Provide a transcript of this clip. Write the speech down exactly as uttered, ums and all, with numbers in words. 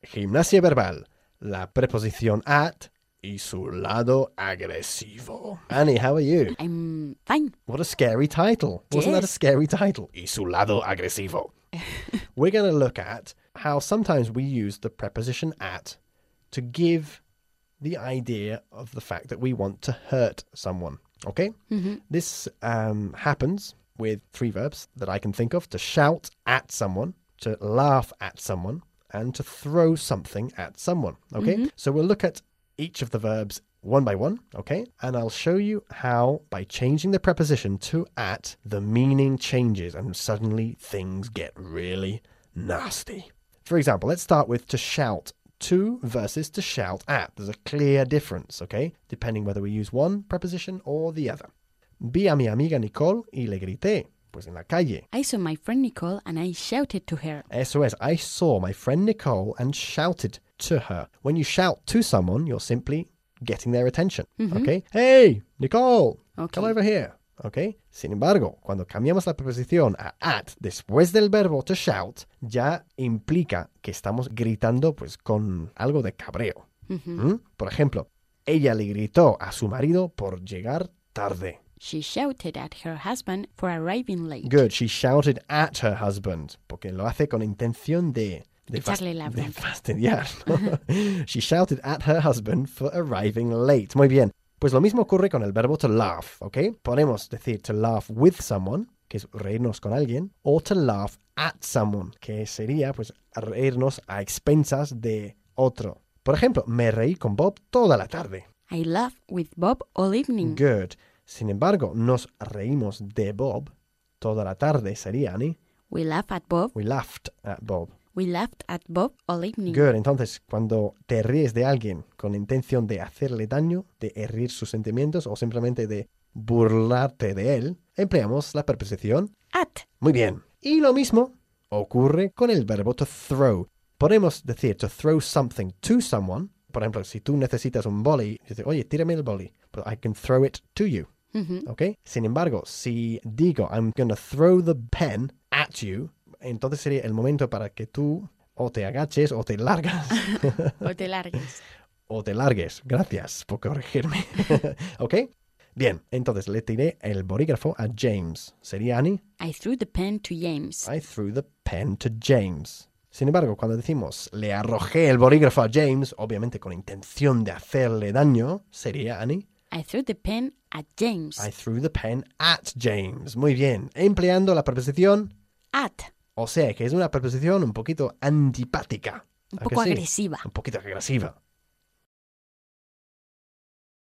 Gimnasia verbal. La preposición at y su lado agresivo. Annie, how are you? I'm fine. What a scary title. Wasn't that a Yes. scary title? Y su lado agresivo. We're going to look at how sometimes we use the preposition at to give the idea of the fact that we want to hurt someone. Okay? Mm-hmm. This um, happens with three verbs that I can think of: to shout at someone, to laugh at someone, and to throw something at someone. Okay? Mm-hmm. So we'll look at each of the verbs one by one, okay? And I'll show you how, by changing the preposition to at, the meaning changes and suddenly things get really nasty. For example, let's start with to shout to versus to shout at. There's a clear difference, okay? Depending whether we use one preposition or the other. Vi a mi amiga Nicole y le grité, pues en la calle. I saw my friend Nicole and I shouted to her. Eso es, I saw my friend Nicole and shouted to her. When you shout to someone, you're simply getting their attention, Mm-hmm. okay? Hey, Nicole, Okay. come over here, okay? Sin embargo, cuando cambiamos la preposición a at después del verbo to shout, ya implica que estamos gritando pues con algo de cabreo. Mm-hmm. ¿Mm? Por ejemplo, ella le gritó a su marido por llegar tarde. She shouted at her husband for arriving late. Good, she shouted at her husband, porque lo hace con intención de... de Echarle la de bronca. fastidiar. She shouted at her husband for arriving late. Muy bien. Pues lo mismo ocurre con el verbo to laugh, ¿ok? Podemos decir to laugh with someone, que es reírnos con alguien, o to laugh at someone, que sería pues reírnos a expensas de otro. Por ejemplo, me reí con Bob toda la tarde. I laughed with Bob all evening. Good. Sin embargo, nos reímos de Bob toda la tarde, sería, Annie. We laughed at Bob. We laughed at Bob. We laughed at Bob all evening. Good. Entonces, cuando te ríes de alguien con la intención de hacerle daño, de herir sus sentimientos o simplemente de burlarte de él, empleamos la preposición At. muy bien. Y lo mismo ocurre con el verbo to throw. Podemos decir to throw something to someone. Por ejemplo, si tú necesitas un boli, dices, oye, tírame el boli. But I can throw it to you. Mm-hmm. ¿Ok? Sin embargo, si digo, I'm going to throw the pen at you, entonces sería el momento para que tú o te agaches o te largas. O te largues. O te largues. Gracias por corregirme. ¿Ok? Bien, entonces le tiré el bolígrafo a James. ¿Sería Annie? I threw the pen to James. I threw the pen to James. Sin embargo, cuando decimos le arrojé el bolígrafo a James, obviamente con intención de hacerle daño, sería Annie. I threw the pen at James. I threw the pen at James. Muy bien. Empleando la preposición At. o sea, que es una preposición un poquito antipática. Un ¿A que poco sí? agresiva. Un poquito agresiva.